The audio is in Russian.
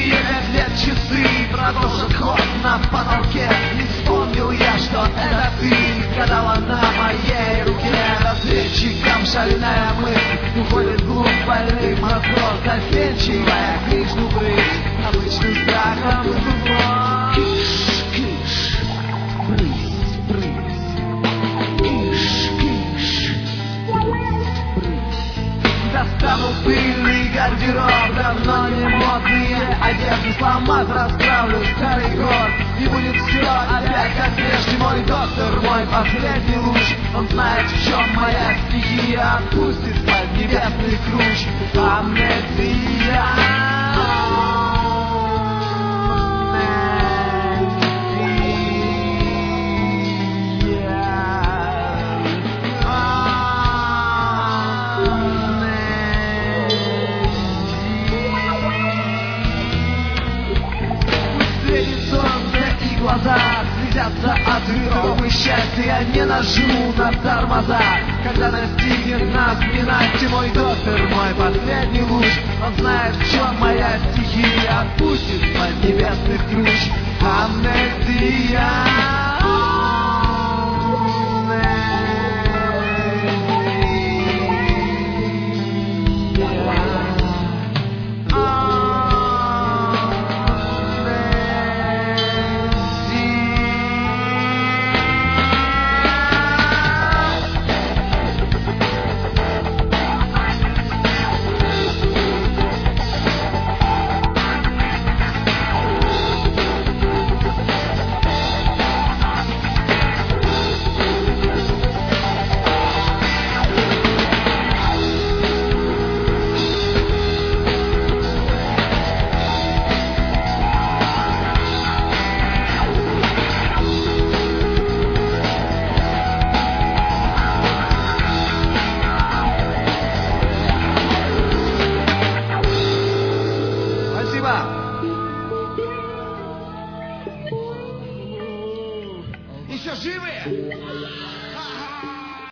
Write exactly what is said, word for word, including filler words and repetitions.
Тихие как лет часы продолжат ход на потолке. И вспомнил я, что это ты, когда она в моей руке. Разведчикам шальная мысль уходит вглубь больных мозгов. Застенчивая Кришну брысь обычным страхом и зубом. Киш, киш, брысь, брысь. Киш, киш, брысь, брысь. Достану пыльный гардероб, давно не модные одежды. Сломать, расправлю старый год, и будет все опять как прежде. Мой доктор, мой последний луч, он знает, в чем моя стихия. Отпустит под небесный ключ амнезия. Глаза слезятся от рыбы счастья. Я не нажму на тормоза, когда настигнет нас ненастье. Мой доктор, мой последний луч, он знает, в чем моя стихия. Отпустит под небесный ключ амнезия. Еще живы?